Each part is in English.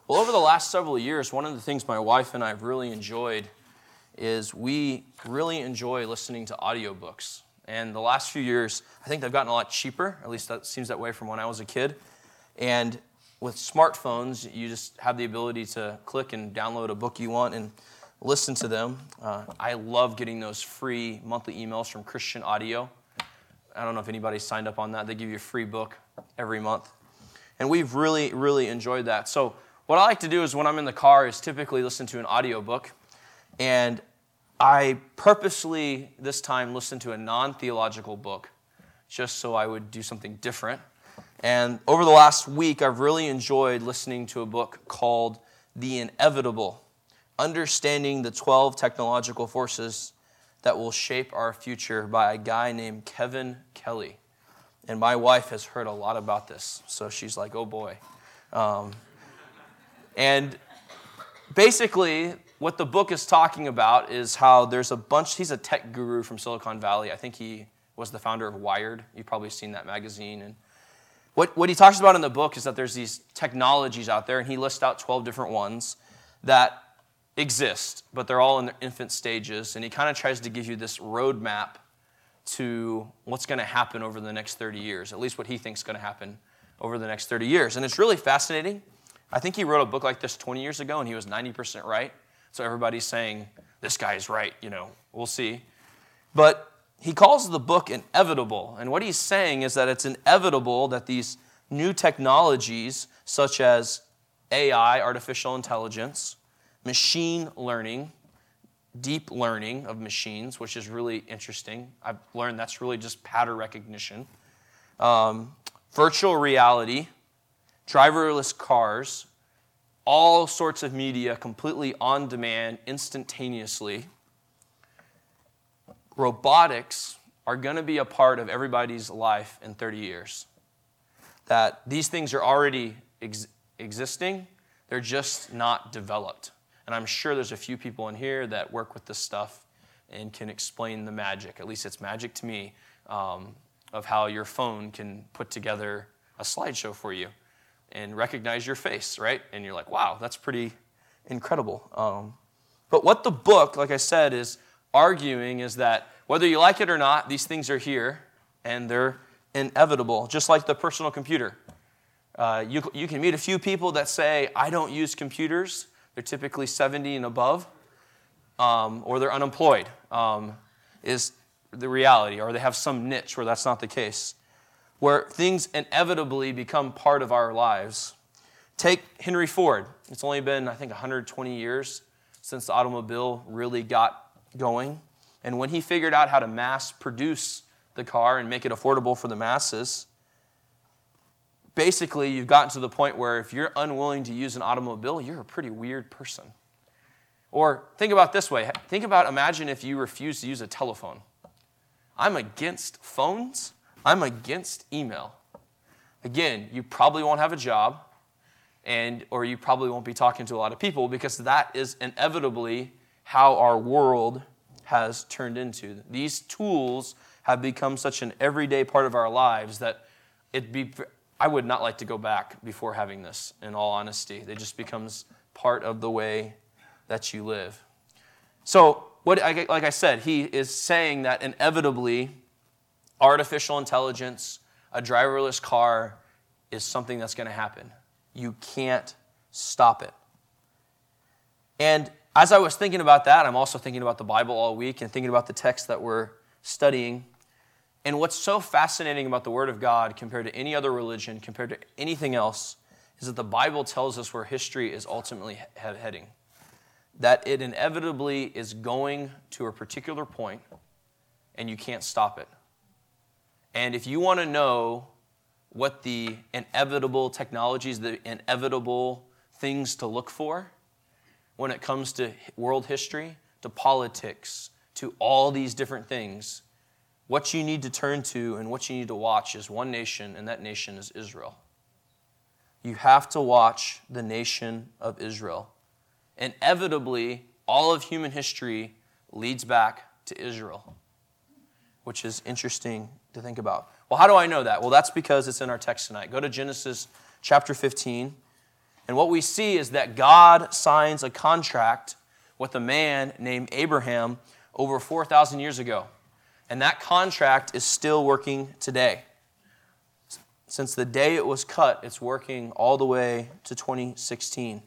Well, over the last several years, one of the things my wife and I have really enjoyed is we really enjoy listening to audiobooks. And the last few years, I think they've gotten a lot cheaper. At least that seems that way from when I was a kid. And with smartphones, you just have the ability to click and download a book you want and listen to them. I love getting those free monthly emails from Christian Audio. I don't know if anybody's signed up on that. They give you a free book every month. And we've really, really enjoyed that. So what I like to do is when I'm in the car is typically listen to an audiobook. And I purposely this time listened to a non-theological book just so I would do something different. And over the last week, I've really enjoyed listening to a book called The Inevitable, Understanding the 12 Technological Forces that Will Shape Our Future by a guy named Kevin Kelly. And my wife has heard a lot about this, so she's like, oh boy. And basically, what the book is talking about is how there's a bunch, he's a tech guru from Silicon Valley. I think he was the founder of Wired. You've probably seen that magazine. And what he talks about in the book is that there's these technologies out there, and he lists out 12 different ones that exist, but they're all in their infant stages. And he kind of tries to give you this roadmap to what's going to happen over the next 30 years, at least what he thinks is going to happen over the next 30 years. And it's really fascinating. I think he wrote a book like this 20 years ago, and he was 90% right. So everybody's saying, this guy's right, we'll see. But he calls the book inevitable. And what he's saying is that it's inevitable that these new technologies, such as AI, artificial intelligence, machine learning, deep learning of machines, which is really interesting. I've learned that's really just pattern recognition. Virtual reality, driverless cars, all sorts of media completely on demand, instantaneously. Robotics are going to be a part of everybody's life in 30 years. That these things are already existing, they're just not developed. And I'm sure there's a few people in here that work with this stuff and can explain the magic, at least it's magic to me, of how your phone can put together a slideshow for you and recognize your face, right? And you're like, wow, that's pretty incredible. But what the book, like I said, is arguing is that whether you like it or not, these things are here and they're inevitable, just like the personal computer. You can meet a few people that say, I don't use computers. They're typically 70 and above, or they're unemployed, is the reality, or they have some niche where that's not the case, where things inevitably become part of our lives. Take Henry Ford. It's only been, I think, 120 years since the automobile really got going. And when he figured out how to mass produce the car and make it affordable for the masses, basically you've gotten to the point where if you're unwilling to use an automobile, you're a pretty weird person. Or think about this way. Imagine if you refuse to use a telephone. I'm against phones. I'm against email. Again, you probably won't have a job, or you probably won't be talking to a lot of people because that is inevitably how our world has turned into. These tools have become such an everyday part of our lives that I would not like to go back before having this, in all honesty. It just becomes part of the way that you live. So, like I said, he is saying that inevitably artificial intelligence, a driverless car, is something that's going to happen. You can't stop it. And as I was thinking about that, I'm also thinking about the Bible all week and thinking about the text that we're studying. And what's so fascinating about the Word of God compared to any other religion, compared to anything else, is that the Bible tells us where history is ultimately heading. That it inevitably is going to a particular point, and you can't stop it. And if you want to know what the inevitable technologies, the inevitable things to look for when it comes to world history, to politics, to all these different things, what you need to turn to and what you need to watch is one nation, and that nation is Israel. You have to watch the nation of Israel. Inevitably, all of human history leads back to Israel, which is interesting to think about. Well, how do I know that? Well, that's because it's in our text tonight. Go to Genesis chapter 15. And what we see is that God signs a contract with a man named Abraham over 4,000 years ago. And that contract is still working today. Since the day it was cut, it's working all the way to 2016.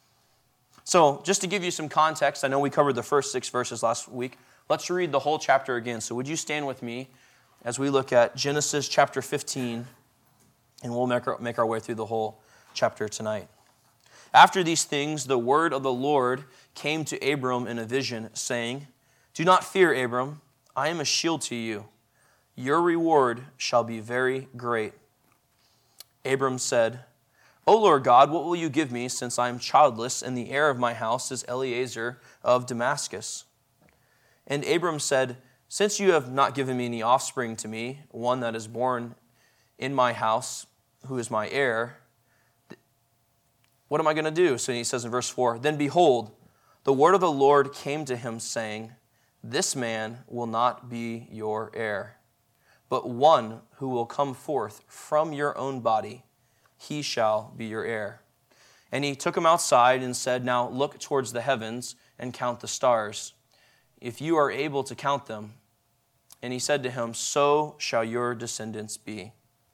So just to give you some context, I know we covered the first 6 verses last week. Let's read the whole chapter again. So would you stand with me as we look at Genesis chapter 15, and we'll make our way through the whole chapter tonight. After these things, the word of the Lord came to Abram in a vision, saying, "Do not fear, Abram. I am a shield to you. Your reward shall be very great." Abram said, "O Lord God, what will you give me, since I am childless, and the heir of my house is Eliezer of Damascus?" And Abram said, "Since you have not given me any offspring to me, one that is born in my house, who is my heir, what am I going to do?" So he says in verse 4, "Then behold, the word of the Lord came to him, saying, This man will not be your heir, but one who will come forth from your own body, he shall be your heir." And he took him outside and said, "Now look towards the heavens and count the stars, if you are able to count them." And he said to him, "So shall your descendants be."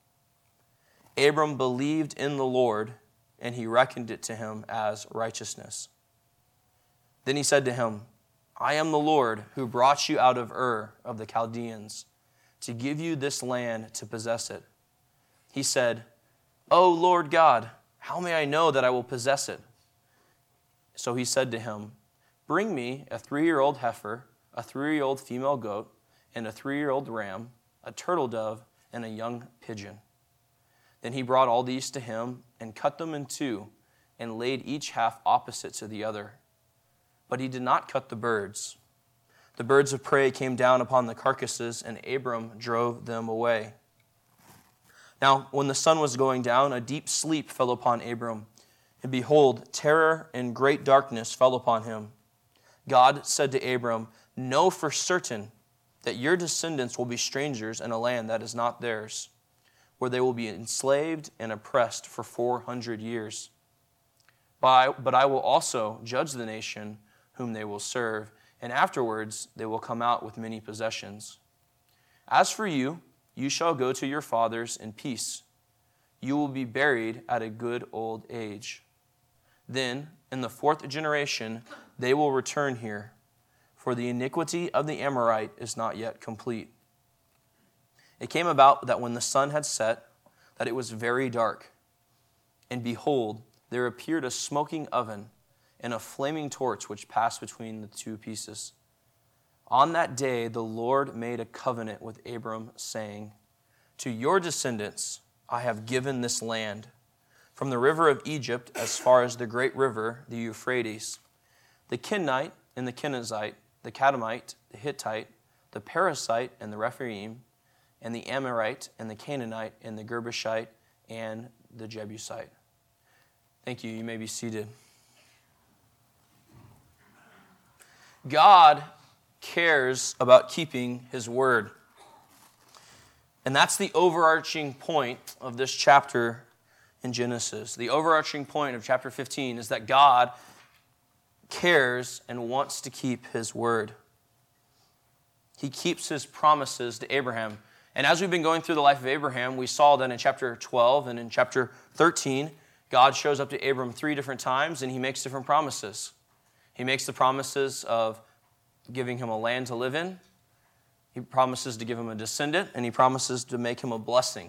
Abram believed in the Lord, and he reckoned it to him as righteousness. Then he said to him, "I am the Lord who brought you out of Ur of the Chaldeans to give you this land to possess it." He said, "O Lord God, how may I know that I will possess it?" So he said to him, "Bring me a 3-year-old heifer, a 3-year-old female goat, and a 3-year-old ram, a turtle dove, and a young pigeon." Then he brought all these to him and cut them in 2 and laid each half opposite to the other. But he did not cut the birds. The birds of prey came down upon the carcasses, and Abram drove them away. Now, when the sun was going down, a deep sleep fell upon Abram, and behold, terror and great darkness fell upon him. God said to Abram, "Know for certain that your descendants will be strangers in a land that is not theirs, where they will be enslaved and oppressed for 400 years. But I will also judge the nation whom they will serve, and afterwards they will come out with many possessions. As for you, you shall go to your fathers in peace. You will be buried at a good old age. Then, in the 4th generation, they will return here, for the iniquity of the Amorite is not yet complete." It came about that when the sun had set, that it was very dark. And behold, there appeared a smoking oven and a flaming torch which passed between the 2 pieces. On that day the Lord made a covenant with Abram, saying, "To your descendants I have given this land, from the river of Egypt as far as the great river, the Euphrates, the Kenite and the Kenizzite, the Kadmonite, the Hittite, the Perizzite and the Rephaim, and the Amorite and the Canaanite and the Girgashite and the Jebusite." Thank you. You may be seated. God cares about keeping his word. And that's the overarching point of this chapter in Genesis. The overarching point of chapter 15 is that God cares and wants to keep his word. He keeps his promises to Abraham. And as we've been going through the life of Abraham, we saw that in chapter 12 and in chapter 13, God shows up to Abram 3 different times and he makes different promises. He makes the promises of giving him a land to live in. He promises to give him a descendant, and he promises to make him a blessing.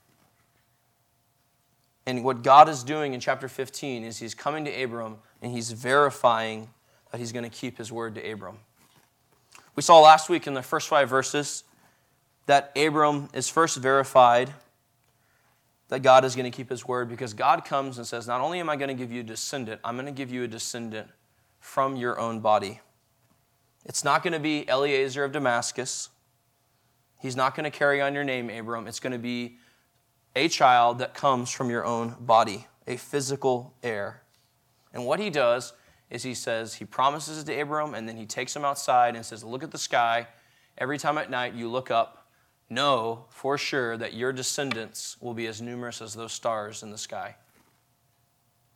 And what God is doing in chapter 15 is he's coming to Abram and he's verifying that he's going to keep his word to Abram. We saw last week in the first 5 verses that Abram is first verified that God is going to keep his word, because God comes and says, not only am I going to give you a descendant, I'm going to give you a descendant from your own body. It's not going to be Eliezer of Damascus. He's not going to carry on your name, Abram. It's going to be a child that comes from your own body, a physical heir. And what he does is he promises it to Abram, and then he takes him outside and says, look at the sky. Every time at night you look up, know for sure that your descendants will be as numerous as those stars in the sky.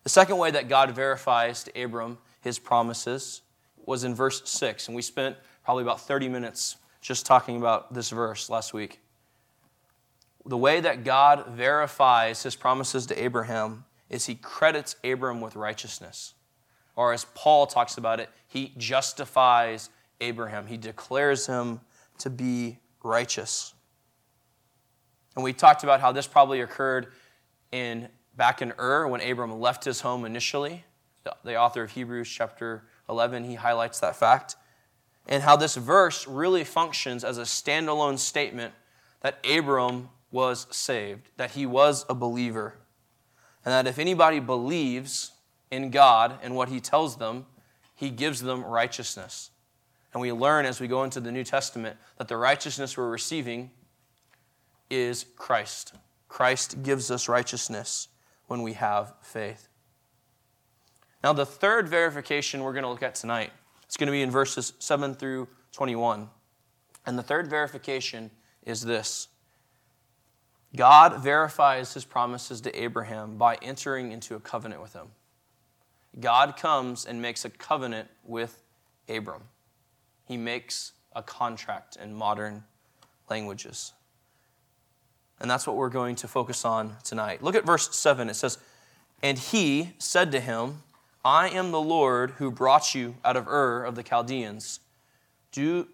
The second way that God verifies to Abram his promises was in verse 6, and we spent probably about 30 minutes just talking about this verse last week. The way that God verifies his promises to Abraham is he credits Abram with righteousness. Or as Paul talks about it, he justifies Abraham. He declares him to be righteous. And we talked about how this probably occurred back in Ur when Abram left his home initially. The author of Hebrews chapter 11, he highlights that fact. And how this verse really functions as a standalone statement that Abram was saved, that he was a believer, and that if anybody believes in God and what he tells them, he gives them righteousness. And we learn as we go into the New Testament that the righteousness we're receiving is Christ. Christ gives us righteousness when we have faith. Now, the third verification we're going to look at tonight, it's going to be in verses 7 through 21. And the third verification is this. God verifies his promises to Abraham by entering into a covenant with him. God comes and makes a covenant with Abram. He makes a contract in modern languages. And that's what we're going to focus on tonight. Look at verse 7. It says, "And he said to him, I am the Lord who brought you out of Ur of the Chaldeans to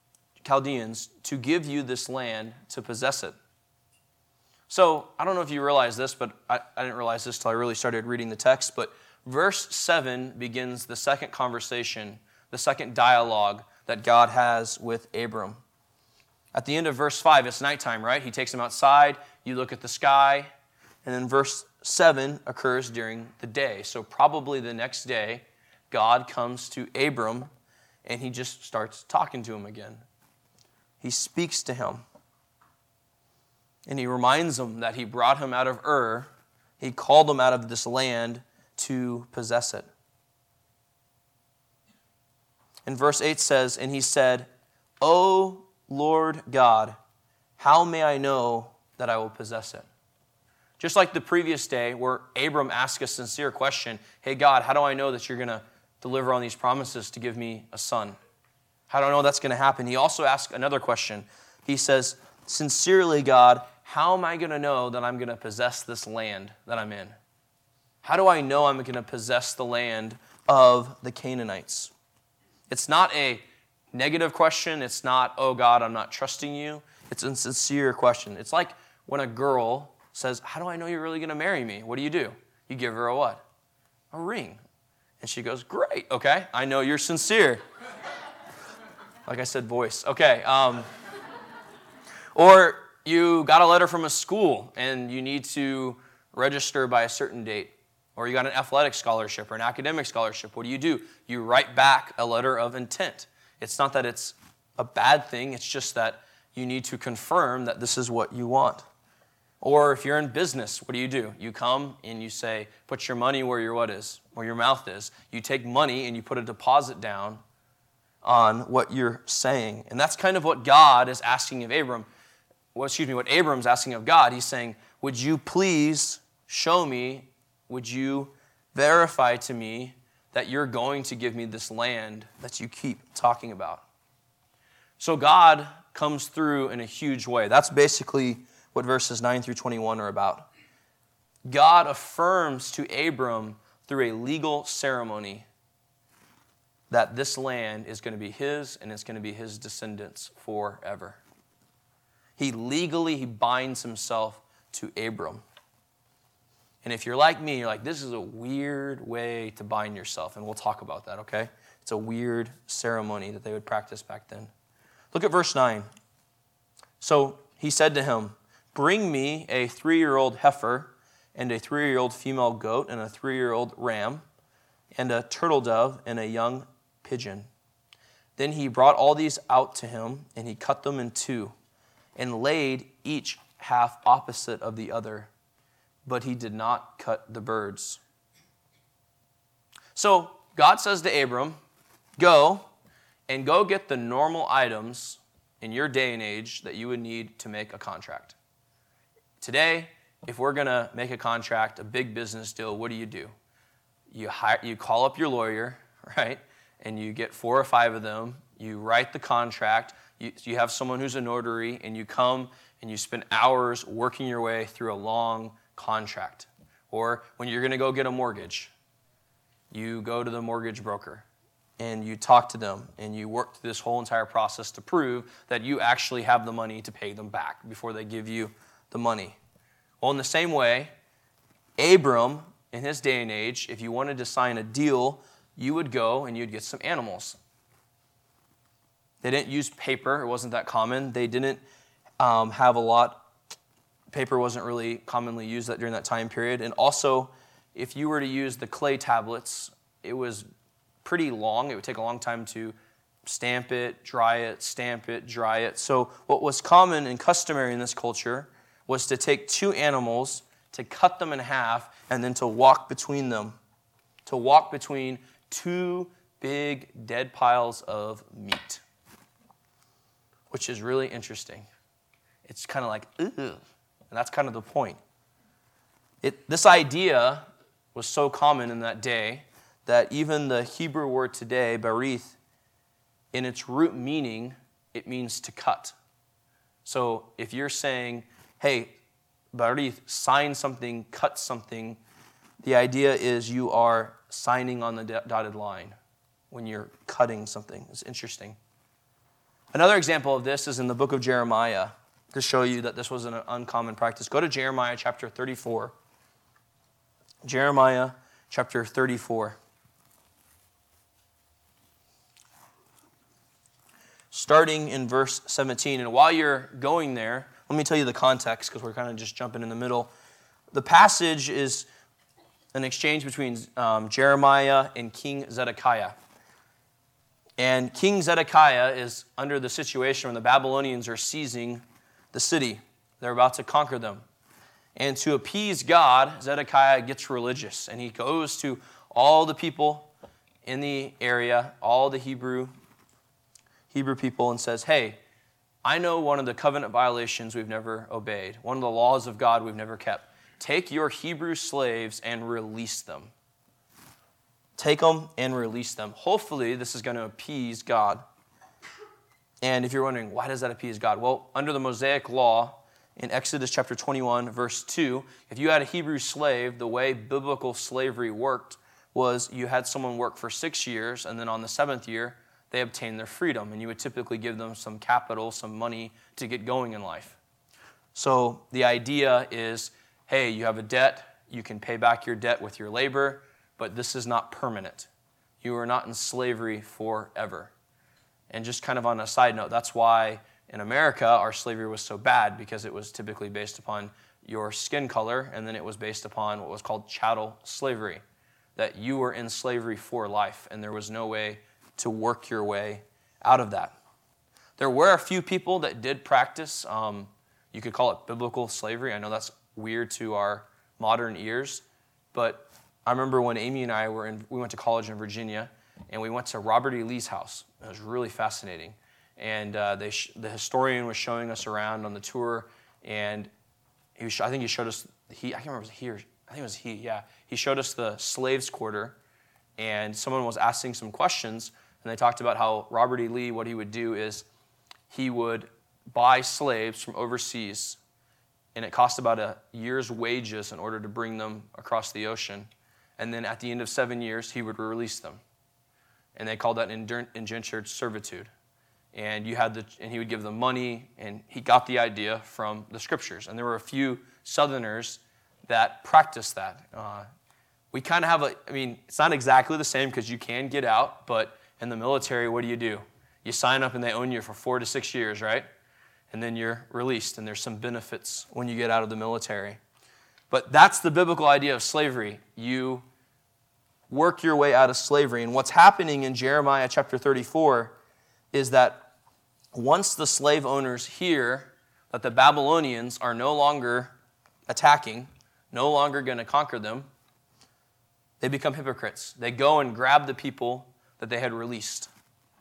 give you this land to possess it." So, I don't know if you realize this, but I didn't realize this till I really started reading the text, but verse 7 begins the second conversation, the second dialogue that God has with Abram. At the end of verse 5, it's nighttime, right? He takes him outside, you look at the sky, and then verse 7 occurs during the day. So probably the next day, God comes to Abram, and he just starts talking to him again. He speaks to him. And he reminds him that he brought him out of Ur. He called him out of this land to possess it. And verse 8 says, "And he said, O Lord God, how may I know that I will possess it?" Just like the previous day where Abram asked a sincere question, "Hey God, how do I know that you're going to deliver on these promises to give me a son? How do I know that's going to happen?" He also asked another question. He says, "Sincerely, God, how am I going to know that I'm going to possess this land that I'm in? How do I know I'm going to possess the land of the Canaanites?" It's not a negative question. It's not, "Oh God, I'm not trusting you." It's a sincere question. It's like when a girl says, "How do I know you're really going to marry me?" What do? You give her a what? A ring. And she goes, "Great, okay, I know you're sincere." Like I said, voice. Okay. Or you got a letter from a school and you need to register by a certain date. Or you got an athletic scholarship or an academic scholarship. What do? You write back a letter of intent. It's not that it's a bad thing. It's just that you need to confirm that this is what you want. Or if you're in business, what do? You come and you say, put your money where your what is, where your mouth is. You take money and you put a deposit down on what you're saying. And that's kind of what God is asking of Abram. What Abram's asking of God. He's saying, would you please show me, would you verify to me that you're going to give me this land that you keep talking about? So God comes through in a huge way. That's basically what verses 9 through 21 are about. God affirms to Abram through a legal ceremony that this land is going to be his and it's going to be his descendants forever. He legally binds himself to Abram. And if you're like me, you're like, this is a weird way to bind yourself. And we'll talk about that, okay? It's a weird ceremony that they would practice back then. Look at verse 9. So he said to him, "Bring me a 3-year-old heifer and a 3-year-old female goat and a 3-year-old ram and a turtle dove and a young pigeon." Then he brought all these out to him, and he cut them in two and laid each half opposite of the other, but he did not cut the birds. So God says to Abram, go get the normal items in your day and age that you would need to make a contract. Today, if we're going to make a contract, a big business deal, what do? you call up your lawyer, right? And you get 4 or 5 of them. You write the contract. You have someone who's a notary, and you come and you spend hours working your way through a long contract. Or when you're going to go get a mortgage, you go to the mortgage broker and you talk to them and you work through this whole entire process to prove that you actually have the money to pay them back before they give you the money. Well, in the same way, Abram, in his day and age, if you wanted to sign a deal, you would go and you'd get some animals. They didn't use paper. It wasn't that common. They didn't have a lot. Paper wasn't really commonly used during that time period. And also, if you were to use the clay tablets, it was pretty long. It would take a long time to stamp it, dry it, stamp it, dry it. So what was common and customary in this culture was to take 2 animals, to cut them in half, and then to walk between them. To walk between 2 big dead piles of meat. Which is really interesting. It's kind of like, ugh. And that's kind of the point. This idea was so common in that day that even the Hebrew word today, barith, in its root meaning, it means to cut. So if you're saying, hey, barith, sign something, cut something, the idea is you are signing on the dotted line when you're cutting something. It's interesting. Another example of this is in the book of Jeremiah, to show you that this was an uncommon practice. Go to Jeremiah chapter 34. Jeremiah chapter 34. Starting in verse 17. And while you're going there, let me tell you the context, because we're kind of just jumping in the middle. The passage is an exchange between Jeremiah and King Zedekiah. And King Zedekiah is under the situation where the Babylonians are seizing the city. They're about to conquer them. And to appease God, Zedekiah gets religious. And he goes to all the people in the area, all the Hebrew people, and says, hey, I know one of the covenant violations we've never obeyed. One of the laws of God we've never kept. Take your Hebrew slaves and release them. Take them and release them. Hopefully, this is going to appease God. And if you're wondering, why does that appease God? Well, under the Mosaic law, in Exodus chapter 21, verse 2, if you had a Hebrew slave, the way biblical slavery worked was you had someone work for 6 years, and then on the 7th year, they obtained their freedom. And you would typically give them some capital, some money to get going in life. So the idea is, hey, you have a debt, you can pay back your debt with your labor, but this is not permanent. You are not in slavery forever. And just kind of on a side note, that's why in America our slavery was so bad, because it was typically based upon your skin color, and then it was based upon what was called chattel slavery, that you were in slavery for life, and there was no way to work your way out of that. There were a few people that did practice, you could call it biblical slavery. I know that's weird to our modern ears, but I remember when Amy and I we went to college in Virginia, and we went to Robert E. Lee's house. It was really fascinating. And the historian was showing us around on the tour, and I think he showed us, I can't remember if it was he or, I think it was he, yeah. He showed us the slaves' quarter, and someone was asking some questions, and they talked about how Robert E. Lee, what he would do is he would buy slaves from overseas, and it cost about a year's wages in order to bring them across the ocean. And then at the end of 7 years, he would release them. And they called that indentured servitude. And he would give them money, and he got the idea from the scriptures. And there were a few Southerners that practiced that. We kind of have it's not exactly the same because you can get out, but in the military, what do? You sign up and they own you for 4 to 6 years, right? And then you're released, and there's some benefits when you get out of the military. But that's the biblical idea of slavery. You work your way out of slavery. And what's happening in Jeremiah chapter 34 is that once the slave owners hear that the Babylonians are no longer attacking, no longer going to conquer them, they become hypocrites. They go and grab the people that they had released.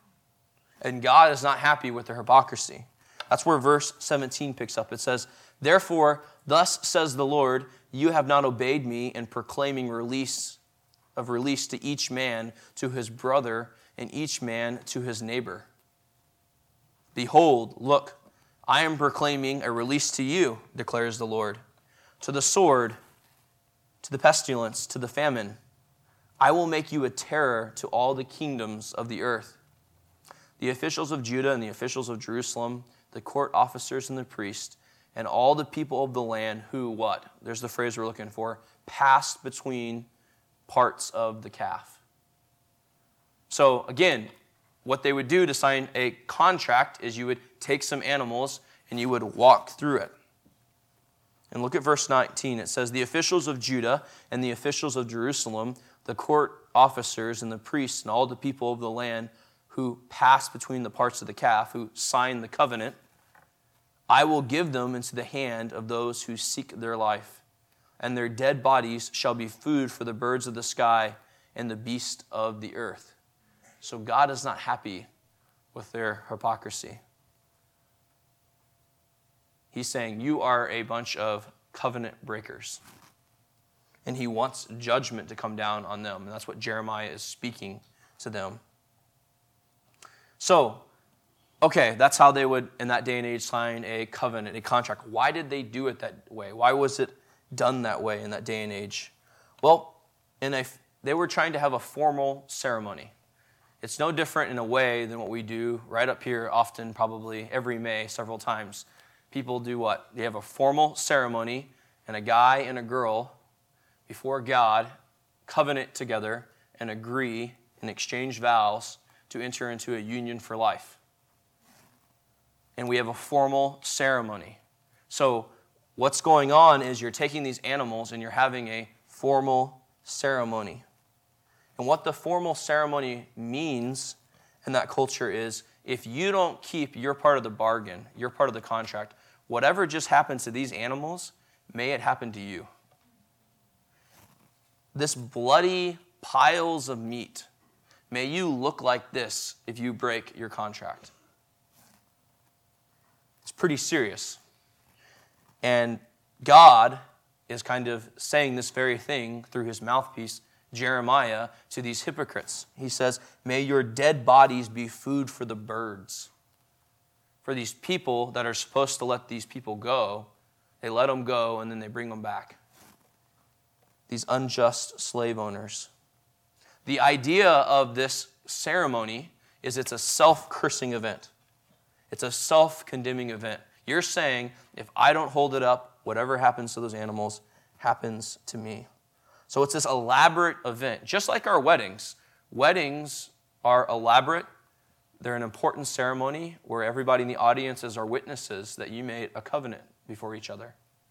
And God is not happy with their hypocrisy. That's where verse 17 picks up. It says, "Therefore, thus says the Lord, you have not obeyed me in proclaiming release of release to each man to his brother, and each man to his neighbor. Behold, look, I am proclaiming a release to you, declares the Lord, to the sword, to the pestilence, to the famine. I will make you a terror to all the kingdoms of the earth. The officials of Judah and the officials of Jerusalem, the court officers and the priests, and all the people of the land who, what? There's the phrase we're looking for, passed between parts of the calf. So again, what they would do to sign a contract is you would take some animals and you would walk through it. And look at verse 19. It says, the officials of Judah and the officials of Jerusalem, the court officers and the priests and all the people of the land who passed between the parts of the calf, who signed the covenant, I will give them into the hand of those who seek their life, and their dead bodies shall be food for the birds of the sky and the beasts of the earth. So God is not happy with their hypocrisy. He's saying, you are a bunch of covenant breakers. And he wants judgment to come down on them. And that's what Jeremiah is speaking to them. So, okay, that's how they would, in that day and age, sign a covenant, a contract. Why did they do it that way? Why was it done that way in that day and age? Well, they were trying to have a formal ceremony. It's no different in a way than what we do right up here often, probably every May, several times. People do what? They have a formal ceremony, and a guy and a girl before God covenant together and agree and exchange vows to enter into a union for life. And we have a formal ceremony. So what's going on is you're taking these animals and you're having a formal ceremony. And what the formal ceremony means in that culture is if you don't keep your part of the bargain, your part of the contract, whatever just happens to these animals, may it happen to you. This bloody piles of meat, may you look like this if you break your contract. It's pretty serious. And God is kind of saying this very thing through his mouthpiece, Jeremiah, to these hypocrites. He says, may your dead bodies be food for the birds. For these people that are supposed to let these people go, they let them go and then they bring them back. These unjust slave owners. The idea of this ceremony is it's a self-cursing event. It's a self-condemning event. You're saying, if I don't hold it up, whatever happens to those animals happens to me. So it's this elaborate event. Just like our weddings. Weddings are elaborate. They're an important ceremony where everybody in the audiences are witnesses that you made a covenant before each other.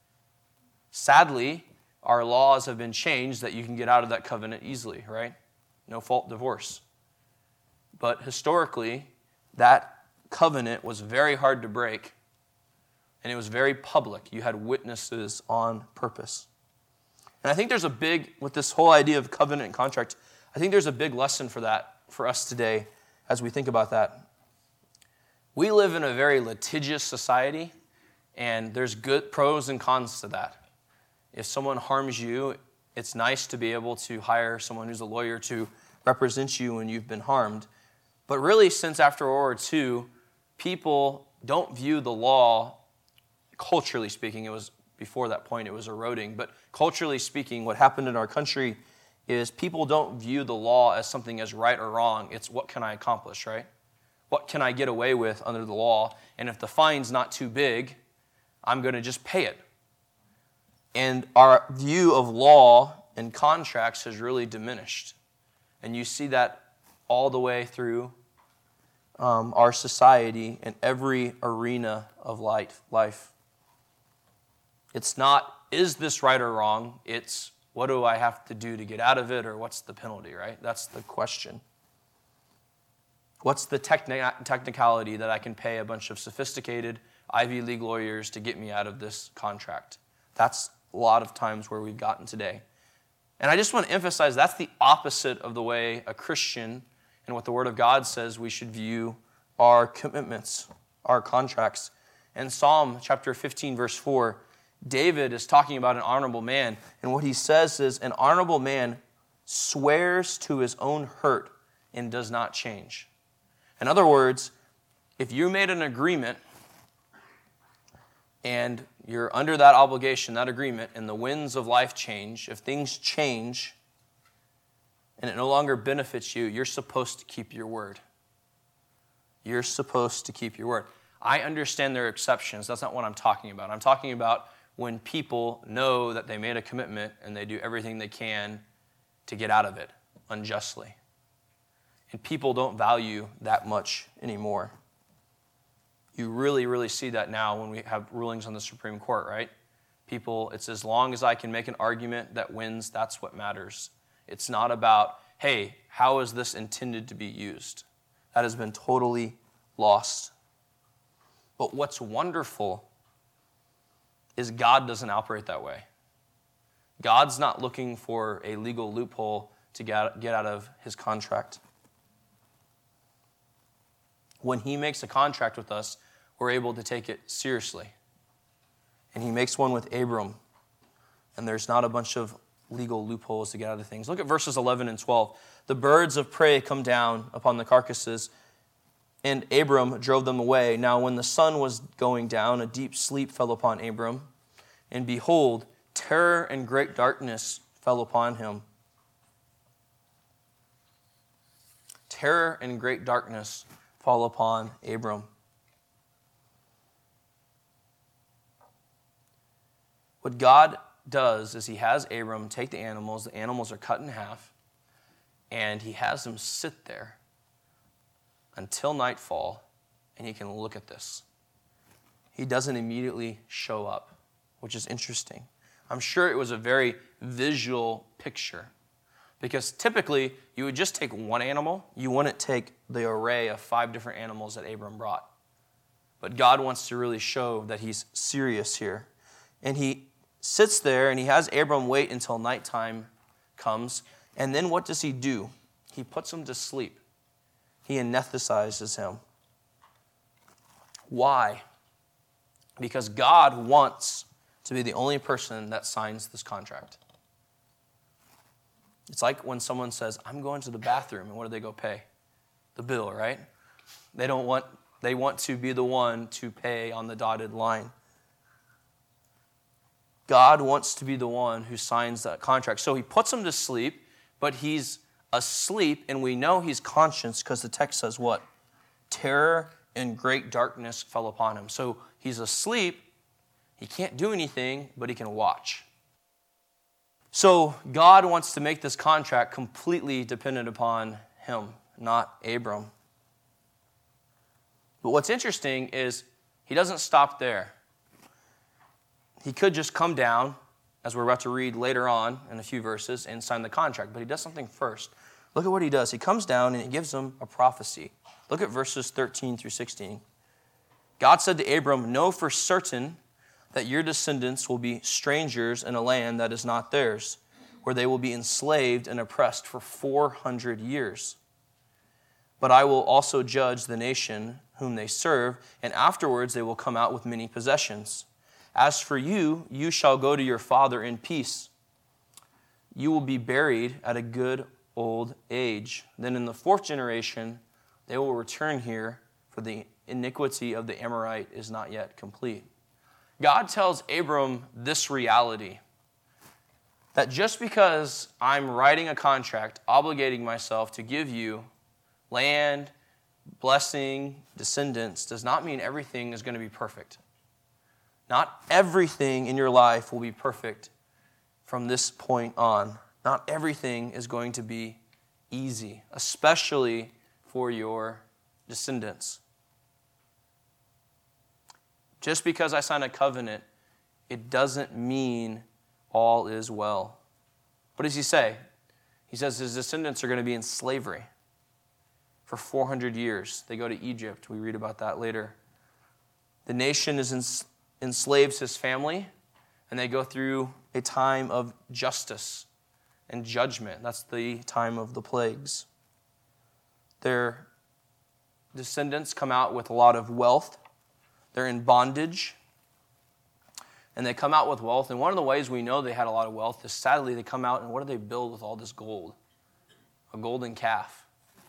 Sadly, our laws have been changed that you can get out of that covenant easily, right? No fault divorce. But historically, that covenant was very hard to break, and it was very public. You had witnesses on purpose. And I think there's with this whole idea of covenant and contract, I think there's a big lesson for that for us today as we think about that. We live in a very litigious society, and there's good pros and cons to that. If someone harms you, it's nice to be able to hire someone who's a lawyer to represent you when you've been harmed. But really, since after World War II, people don't view the law, culturally speaking, it was before that point it was eroding, but culturally speaking, what happened in our country is people don't view the law as something as right or wrong. It's what can I accomplish, right? What can I get away with under the law? And if the fine's not too big, I'm going to just pay it. And our view of law and contracts has really diminished. And you see that all the way through our society in every arena of life. It's not, is this right or wrong? It's, what do I have to do to get out of it, or what's the penalty, right? That's the question. What's the technicality that I can pay a bunch of sophisticated Ivy League lawyers to get me out of this contract? That's a lot of times where we've gotten today. And I just want to emphasize that's the opposite of the way a Christian and what the Word of God says we should view our commitments, our contracts. In Psalm chapter 15, verse 4, David is talking about an honorable man, and what he says is, an honorable man swears to his own hurt and does not change. In other words, if you made an agreement and you're under that obligation, that agreement, and the winds of life change, if things change and it no longer benefits you, you're supposed to keep your word. You're supposed to keep your word. I understand there are exceptions. That's not what I'm talking about. I'm talking about when people know that they made a commitment and they do everything they can to get out of it unjustly. And people don't value that much anymore. You really, really see that now when we have rulings on the Supreme Court, right? People, it's as long as I can make an argument that wins, that's what matters. It's not about, hey, how is this intended to be used? That has been totally lost. But what's wonderful is God doesn't operate that way. God's not looking for a legal loophole to get out of his contract. When he makes a contract with us, we're able to take it seriously. And he makes one with Abram, and there's not a bunch of legal loopholes to get out of things. Look at verses 11 and 12. The birds of prey come down upon the carcasses, and Abram drove them away. Now when the sun was going down, a deep sleep fell upon Abram, and behold, terror and great darkness fell upon him. Terror and great darkness fall upon Abram. What God does is he has Abram take the animals are cut in half, and he has them sit there until nightfall, and he can look at this. He doesn't immediately show up, which is interesting. I'm sure it was a very visual picture, because typically you would just take one animal. You wouldn't take the array of 5 different animals that Abram brought. But God wants to really show that he's serious here. And he sits there and he has Abram wait until nighttime comes. And then what does he do? He puts him to sleep. He anesthetizes him. Why? Because God wants to be the only person that signs this contract. It's like when someone says, I'm going to the bathroom, and what do they go pay? The bill, right? They want to be the one to pay on the dotted line. God wants to be the one who signs that contract. So he puts him to sleep, but he's asleep, and we know he's conscious because the text says what? Terror and great darkness fell upon him. So he's asleep, he can't do anything, but he can watch. So God wants to make this contract completely dependent upon him, not Abram. But what's interesting is he doesn't stop there. He could just come down, as we're about to read later on in a few verses, and sign the contract. But he does something first. Look at what he does. He comes down and he gives them a prophecy. Look at verses 13 through 16. God said to Abram, know for certain that your descendants will be strangers in a land that is not theirs, where they will be enslaved and oppressed for 400 years. But I will also judge the nation whom they serve, and afterwards they will come out with many possessions. As for you, you shall go to your father in peace. You will be buried at a good old age. Then in the 4th generation, they will return here, for the iniquity of the Amorite is not yet complete. God tells Abram this reality, that just because I'm writing a contract obligating myself to give you land, blessing, descendants, does not mean everything is going to be perfect. Not everything in your life will be perfect from this point on. Not everything is going to be easy, especially for your descendants. Just because I sign a covenant, it doesn't mean all is well. What does he say? He says his descendants are going to be in slavery for 400 years. They go to Egypt. We read about that later. The nation enslaves his family, and they go through a time of justice and judgment. That's the time of the plagues. Their descendants come out with a lot of wealth. They're in bondage. and they come out with wealth. And one of the ways we know they had a lot of wealth is sadly they come out and what do they build with all this gold? A golden calf.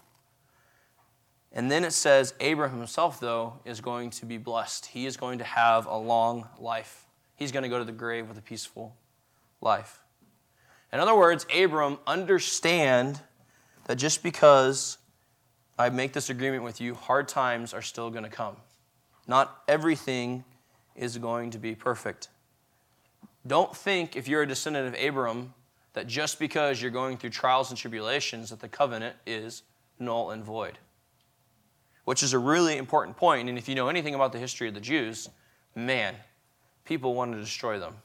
And then it says Abraham himself, though, is going to be blessed. He is going to have a long life. He's going to go to the grave with a peaceful life. In other words, Abram, understand that just because I make this agreement with you, hard times are still going to come. Not everything is going to be perfect. Don't think, if you're a descendant of Abram, that just because you're going through trials and tribulations, that the covenant is null and void. Which is a really important point. And if you know anything about the history of the Jews, man, people wanted to destroy them.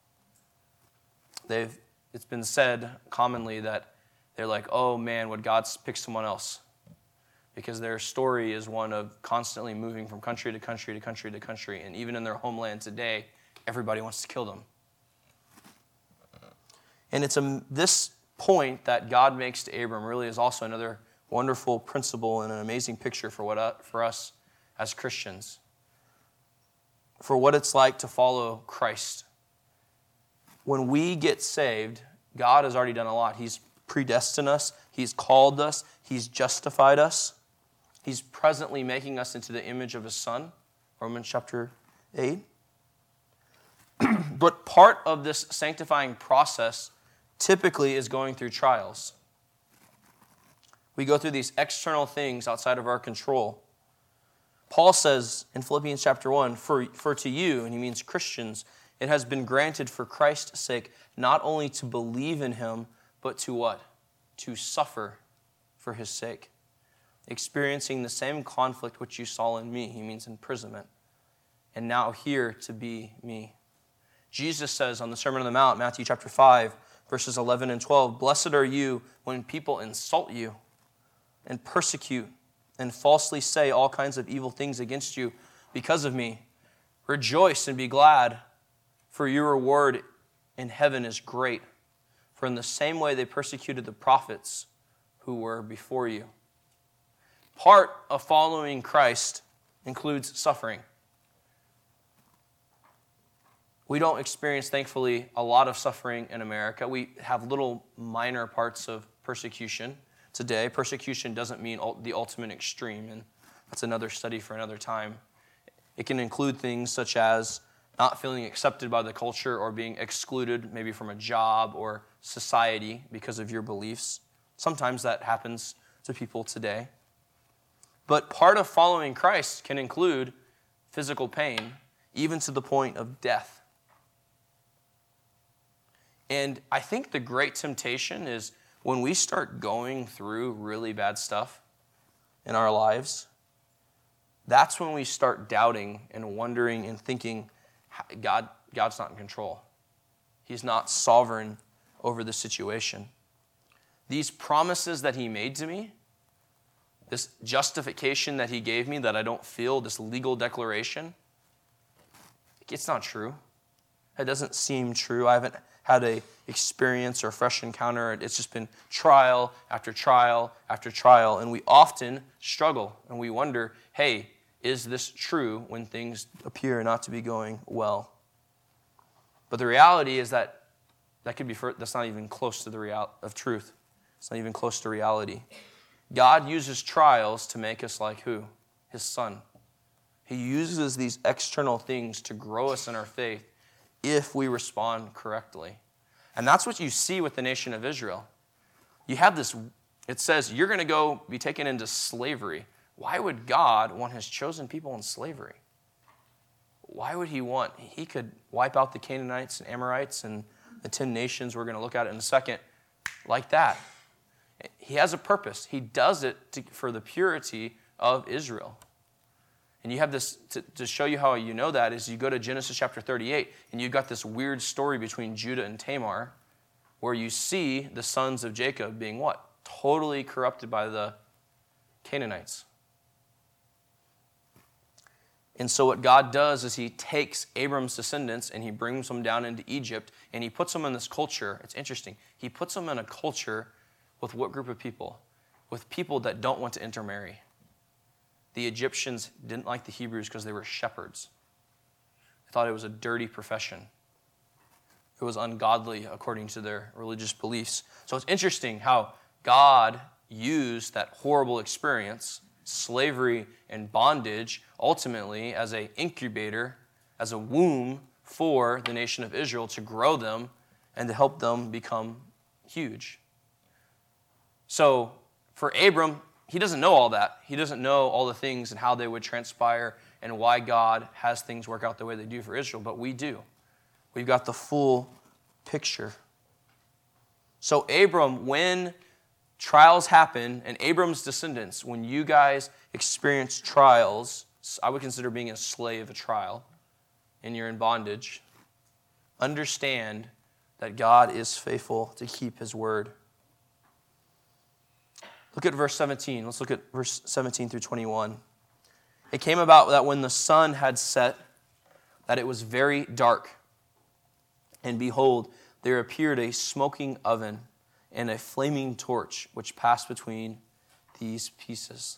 It's been said commonly that they're like, oh man, would God pick someone else? Because their story is one of constantly moving from country to country to country to country. And even in their homeland today, everybody wants to kill them. And it's this point that God makes to Abram really is also another wonderful principle and an amazing picture for us as Christians. For what it's like to follow Christ. When we get saved, God has already done a lot. He's predestined us. He's called us. He's justified us. He's presently making us into the image of His Son, Romans chapter 8. But part of this sanctifying process typically is going through trials. We go through these external things outside of our control. Paul says in Philippians chapter 1, for to you, and he means Christians, it has been granted for Christ's sake not only to believe in Him, but to what? To suffer for His sake. Experiencing the same conflict which you saw in me, he means imprisonment, and now here to be me. Jesus says on the Sermon on the Mount, Matthew chapter 5, verses 11 and 12, blessed are you when people insult you and persecute and falsely say all kinds of evil things against you because of me. Rejoice and be glad, for your reward in heaven is great. For in the same way they persecuted the prophets who were before you. Part of following Christ includes suffering. We don't experience, thankfully, a lot of suffering in America. We have little minor parts of persecution today. Persecution doesn't mean the ultimate extreme, and that's another study for another time. It can include things such as not feeling accepted by the culture or being excluded maybe from a job or society because of your beliefs. Sometimes that happens to people today. But part of following Christ can include physical pain, even to the point of death. And I think the great temptation is when we start going through really bad stuff in our lives, that's when we start doubting and wondering and thinking, God's not in control. He's not sovereign over the situation. These promises that He made to me, this justification that He gave me that I don't feel, this legal declaration, it's not true. It doesn't seem true. I haven't had a experience or a fresh encounter. It's just been trial after trial after trial. And we often struggle and we wonder, hey, is this true when things appear not to be going well? But the reality is that's not even close to the reality of truth. It's not even close to reality. God uses trials to make us like who? His Son. He uses these external things to grow us in our faith if we respond correctly. And that's what you see with the nation of Israel. You have this, it says, you're going to go be taken into slavery. Why would God want His chosen people in slavery? Why would He could wipe out the Canaanites and Amorites and the 10 nations we're going to look at in a second like that. He has a purpose. He does it for the purity of Israel. And you have this, to show you how you know that, is you go to Genesis chapter 38, and you've got this weird story between Judah and Tamar, where you see the sons of Jacob being what? Totally corrupted by the Canaanites. And so what God does is He takes Abram's descendants and He brings them down into Egypt, and He puts them in this culture. It's interesting. He puts them in a culture with what group of people? With people that don't want to intermarry. The Egyptians didn't like the Hebrews because they were shepherds. thought it was a dirty profession. It was ungodly according to their religious beliefs. So it's interesting how God used that horrible experience, slavery and bondage, ultimately as an incubator, as a womb for the nation of Israel to grow them and to help them become huge. So for Abram, he doesn't know all that. He doesn't know all the things and how they would transpire and why God has things work out the way they do for Israel, but we do. We've got the full picture. So Abram, when trials happen, and Abram's descendants, when you guys experience trials, I would consider being a slave a trial, and you're in bondage, understand that God is faithful to keep his word. Look at verse 17. Let's look at verse 17 through 21. It came about that when the sun had set, that it was very dark. And behold, there appeared a smoking oven and a flaming torch, which passed between these pieces.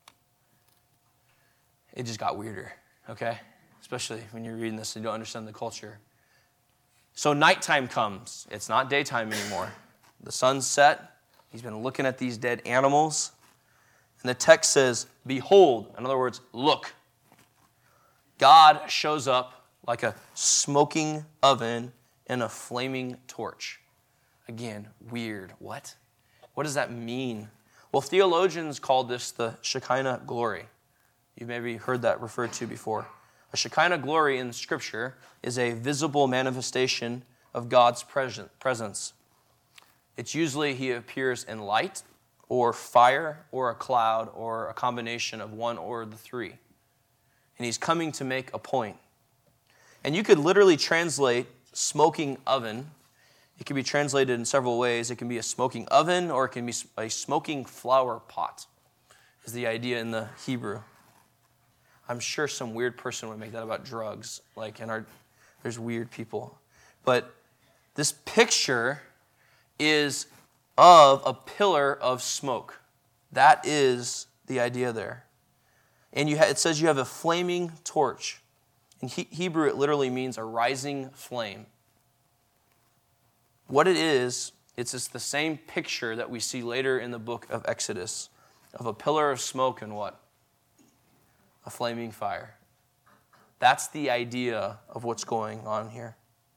It just got weirder, okay? Especially when you're reading this and you don't understand the culture. So nighttime comes. It's not daytime anymore. The sun's set. He's been looking at these dead animals. And the text says, behold, in other words, look. God shows up like a smoking oven and a flaming torch. Again, weird. What? What does that mean? Well, theologians call this the Shekinah glory. You've maybe heard that referred to before. A Shekinah glory in Scripture is a visible manifestation of God's presence. It's usually he appears in light or fire or a cloud or a combination of one or the three. And he's coming to make a point. And you could literally translate smoking oven. It can be translated in several ways. It can be a smoking oven or it can be a smoking flower pot is the idea in the Hebrew. I'm sure some weird person would make that about drugs. There's weird people. But this picture is of a pillar of smoke. That is the idea there. And it says you have a flaming torch. In Hebrew, it literally means a rising flame. What it is, it's just the same picture that we see later in the book of Exodus, of a pillar of smoke and what? A flaming fire. That's the idea of what's going on here.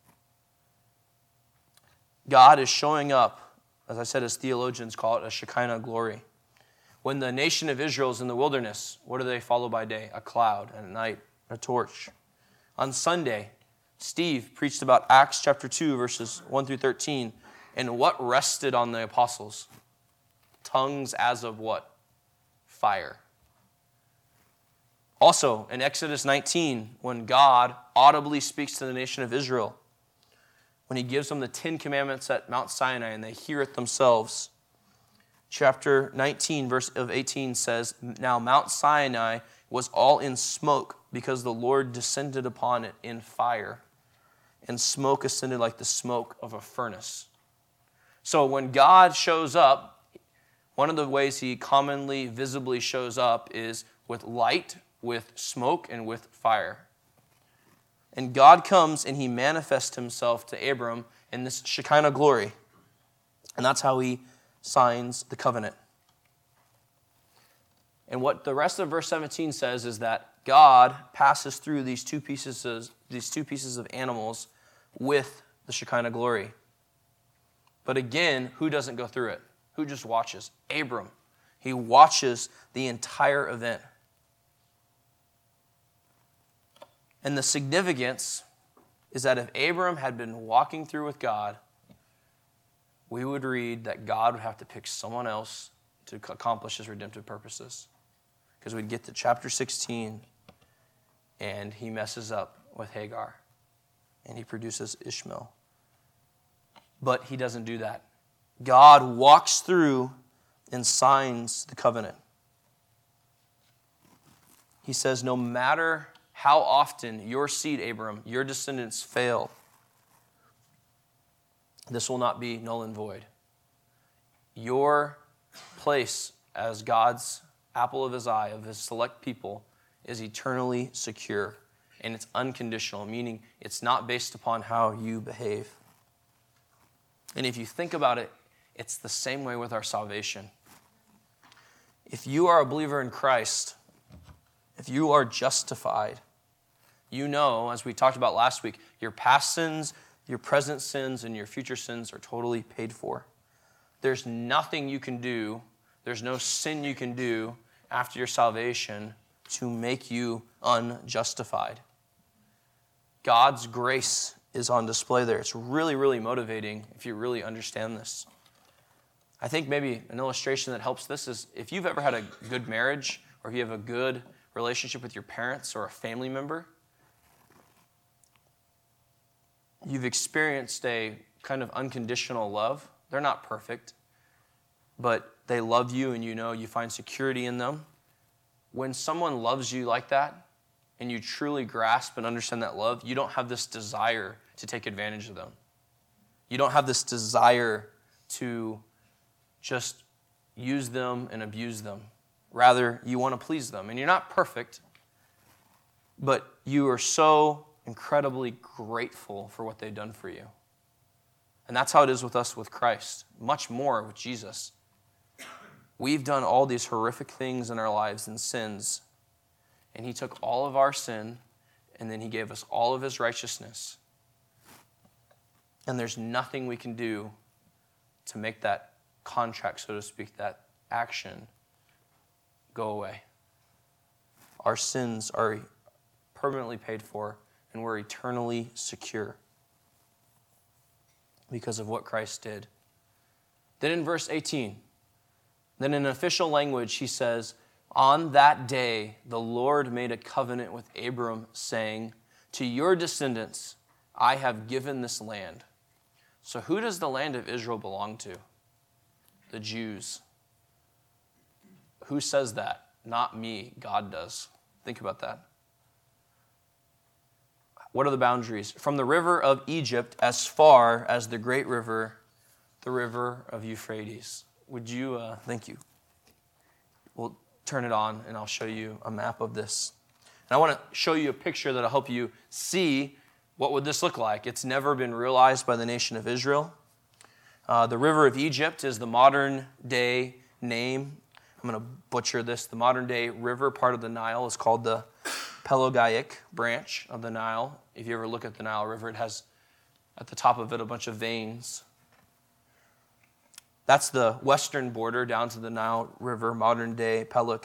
God is showing up, as I said, as theologians call it, a Shekinah glory. When the nation of Israel is in the wilderness, what do they follow by day? A cloud, and at night, a torch. On Sunday, Steve preached about Acts chapter 2, verses 1 through 13, and what rested on the apostles? Tongues as of what? Fire. Also, in Exodus 19, when God audibly speaks to the nation of Israel, when he gives them the 10 commandments at Mount Sinai and they hear it themselves. Chapter 19, verse 18 says, now Mount Sinai was all in smoke because the Lord descended upon it in fire, and smoke ascended like the smoke of a furnace. So when God shows up, one of the ways he commonly, visibly shows up is with light, with smoke, and with fire. And God comes and he manifests himself to Abram in this Shekinah glory. And that's how he signs the covenant. And what the rest of verse 17 says is that God passes through these two pieces of animals with the Shekinah glory. But again, who doesn't go through it? Who just watches? Abram. He watches the entire event. And the significance is that if Abram had been walking through with God, we would read that God would have to pick someone else to accomplish his redemptive purposes. Because we'd get to chapter 16, and he messes up with Hagar, and he produces Ishmael. But he doesn't do that. God walks through and signs the covenant. He says, no matter how often your seed, Abram, your descendants fail, this will not be null and void. Your place as God's apple of his eye, of his select people, is eternally secure. and it's unconditional, meaning it's not based upon how you behave. And if you think about it, it's the same way with our salvation. If you are a believer in Christ, if you are justified, you know, as we talked about last week, your past sins, your present sins, and your future sins are totally paid for. There's nothing you can do, there's no sin you can do after your salvation to make you unjustified. God's grace is on display there. It's really, really motivating if you really understand this. I think maybe an illustration that helps this is if you've ever had a good marriage or if you have a good relationship with your parents or a family member, you've experienced a kind of unconditional love. They're not perfect, but they love you and you know you find security in them. When someone loves you like that and you truly grasp and understand that love, you don't have this desire to take advantage of them. You don't have this desire to just use them and abuse them. Rather, you want to please them. And you're not perfect, but you are so incredibly grateful for what they've done for you. And that's how it is with us with Christ. Much more with Jesus. We've done all these horrific things in our lives and sins, and he took all of our sin, and then he gave us all of his righteousness. And there's nothing we can do to make that contract, so to speak, that action go away. Our sins are permanently paid for, and we're eternally secure because of what Christ did. Then in verse 18, then in official language, he says, on that day, the Lord made a covenant with Abram, saying, to your descendants, I have given this land. So who does the land of Israel belong to? The Jews. Who says that? Not me. God does. Think about that. What are the boundaries? From the river of Egypt as far as the great river, the river of Euphrates. Would you, thank you. We'll turn it on and I'll show you a map of this. And I want to show you a picture that'll help you see what would this look like. It's never been realized by the nation of Israel. The river of Egypt is the modern day name. I'm going to butcher this. The modern day river part of the Nile is called the Pelagaic branch of the Nile. If you ever look at the Nile River, it has at the top of it a bunch of veins. That's the western border down to the Nile River, modern day Peleg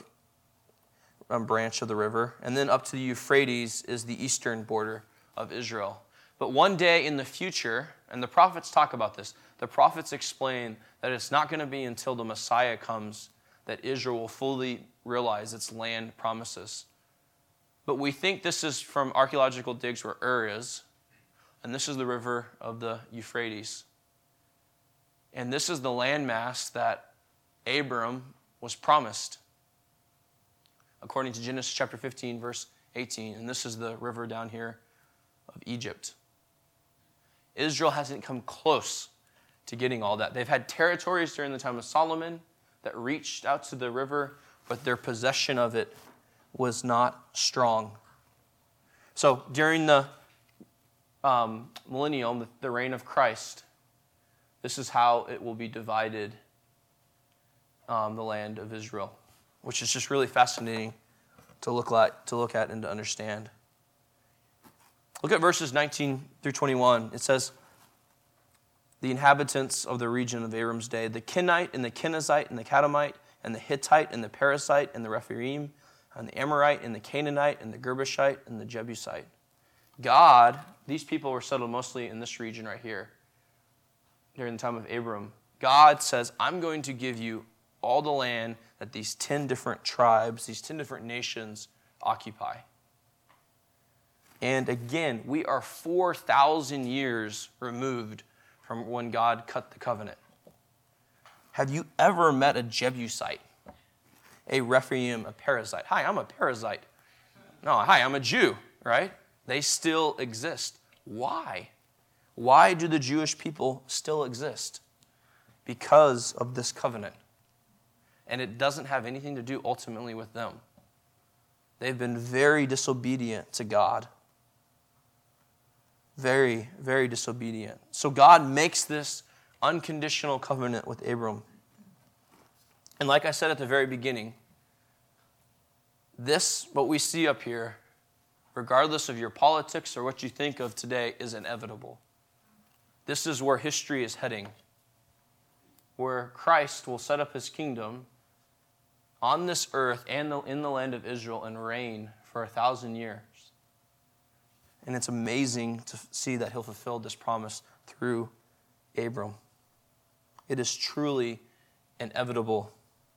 branch of the river. And then up to the Euphrates is the eastern border of Israel. But one day in the future, and the prophets talk about this, the prophets explain that it's not going to be until the Messiah comes that Israel will fully realize its land promises. But we think this is from archaeological digs where Ur is, and this is the river of the Euphrates. And this is the landmass that Abram was promised, according to Genesis chapter 15, verse 18. And this is the river down here of Egypt. Israel hasn't come close to getting all that. They've had territories during the time of Solomon that reached out to the river, but their possession of it was not strong. So during the millennium, the reign of Christ, this is how it will be divided, the land of Israel, which is just really fascinating to look at and to understand. Look at verses 19 through 21. It says, the inhabitants of the region of Abram's day, the Kenite and the Kenizzite and the Catamite and the Hittite and the Perizzite and the Rephaim and the Amorite and the Canaanite and the Girgashite and the Jebusite. God, these people were settled mostly in this region right here during the time of Abram. God says, I'm going to give you all the land that these 10 different tribes, these 10 different nations occupy. And again, we are 4,000 years removed from when God cut the covenant. Have you ever met a Jebusite, a Rephaim, a Perizzite? Hi, I'm a Perizzite. No, hi, I'm a Jew, right? They still exist. Why? Why do the Jewish people still exist? Because of this covenant. And it doesn't have anything to do ultimately with them. They've been very disobedient to God. Very, very disobedient. So God makes this unconditional covenant with Abram. And like I said at the very beginning, this, what we see up here, regardless of your politics or what you think of today, is inevitable. This is where history is heading, where Christ will set up his kingdom on this earth and in the land of Israel and reign for 1,000 years. And it's amazing to see that he'll fulfill this promise through Abram. It is truly inevitable.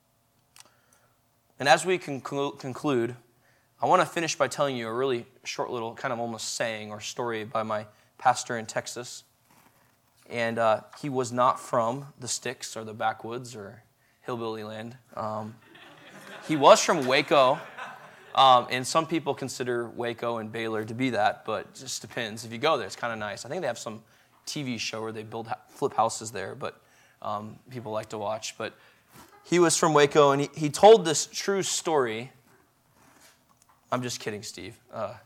And as we conclude, I want to finish by telling you a really short little kind of almost saying or story by my pastor in Texas. And he was not from the sticks or the backwoods or hillbilly land. He was from Waco. And some people consider Waco and Baylor to be that, but it just depends. If you go there, it's kind of nice. I think they have some TV show where they flip houses there, but people like to watch. But he was from Waco, and he told this true story. I'm just kidding, Steve.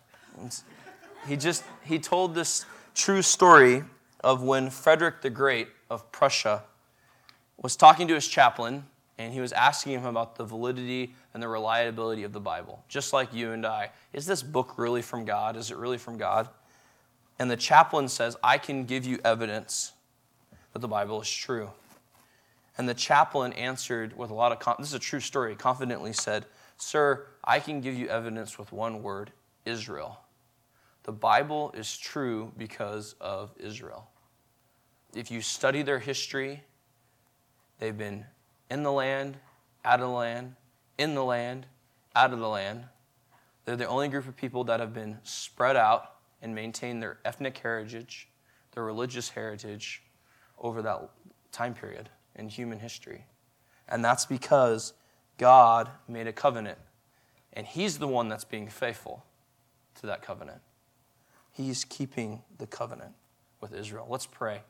He told this true story of when Frederick the Great of Prussia was talking to his chaplain, and he was asking him about the validity and the reliability of the Bible, just like you and I. Is this book really from God? Is it really from God? And the chaplain says, I can give you evidence that the Bible is true. And the chaplain answered with a lot of, this is a true story, confidently said, Sir, I can give you evidence with one word, Israel. The Bible is true because of Israel. If you study their history, they've been in the land, out of the land, in the land, out of the land. They're the only group of people that have been spread out and maintain their ethnic heritage, their religious heritage over that time period in human history. And that's because God made a covenant, and he's the one that's being faithful to that covenant. He's keeping the covenant with Israel. Let's pray.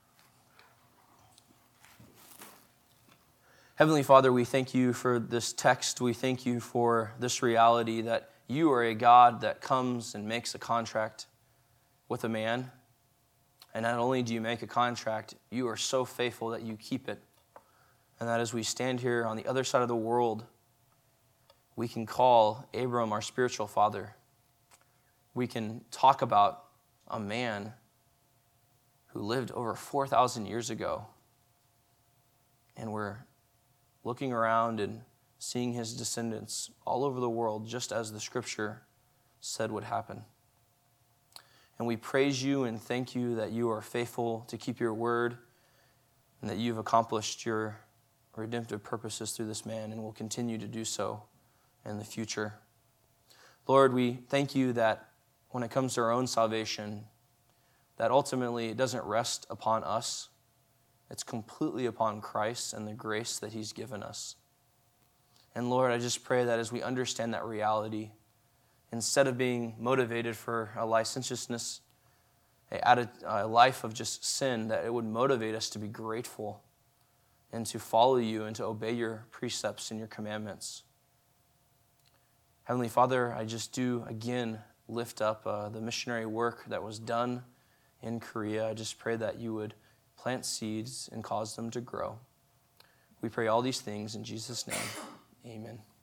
Heavenly Father, we thank you for this text. We thank you for this reality that you are a God that comes and makes a contract with a man. And not only do you make a contract, you are so faithful that you keep it. And that as we stand here on the other side of the world, we can call Abram our spiritual father. We can talk about a man who lived over 4,000 years ago. And we're looking around and seeing his descendants all over the world, just as the scripture said would happen. And we praise you and thank you that you are faithful to keep your word and that you've accomplished your redemptive purposes through this man and will continue to do so in the future. Lord, we thank you that when it comes to our own salvation, that ultimately it doesn't rest upon us. It's completely upon Christ and the grace that he's given us. And Lord, I just pray that as we understand that reality, instead of being motivated for a licentiousness, a life of just sin, that it would motivate us to be grateful and to follow you and to obey your precepts and your commandments. Heavenly Father, I just do again lift up the missionary work that was done in Korea. I just pray that you would plant seeds and cause them to grow. We pray all these things in Jesus' name. Amen.